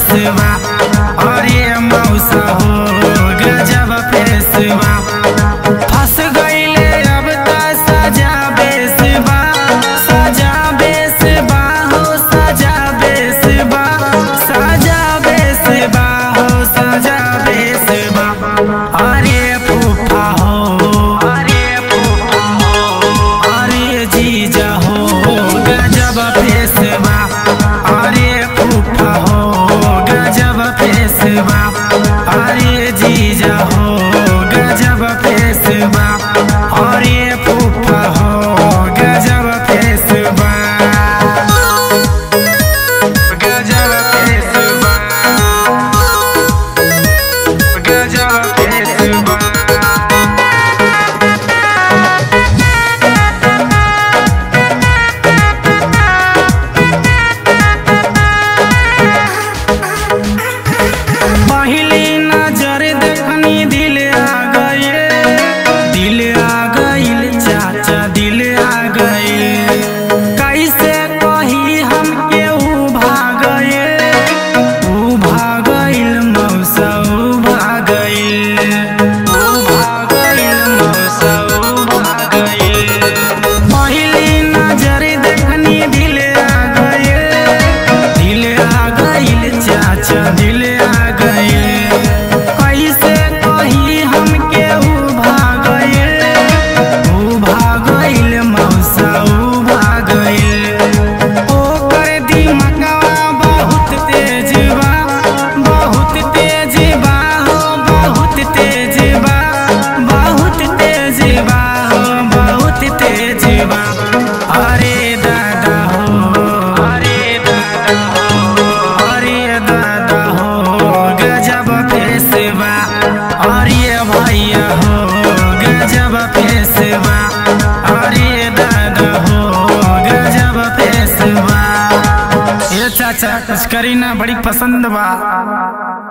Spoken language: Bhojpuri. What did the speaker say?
फेसवा अरे मौसा हो गजब फेसवा फंस गईले अब त सजा बेसबा सजा बेसबा हो सजा बेसबा सजा बेसबा हो सजा बेसबा अरे फूफा हो अरे फूफा हो अरे जीजा हो गजब फेसवा अरे फूफा हो गजब फेसवा अरे जीजा हो गजब फेसवा अरे फूफा हो गजब फेसवा गजब फेसवा गजब फेसवा पहली नजर देखनी दिल आ गइल चाचा दिल आ गइल कैसे कही हम केहू भागइल मौसा भागइल मौसा भागइल पहली नजर देखनी दिल आ गइल चाचा दिल आ गइल कैसे कही हम केहू भागइल मौसा भागइल ओकर दिमागवा बहुत तेजबा हो बहुत तेजबा हो बहुत तेजबा अरे दादा हो अरे दादा हो गजब फेसवा अरे भैया हो गजब फेसवा अरे दादा हो गजब फेसवा ये चाचा कुछ करी ना बड़ी पसंद बा।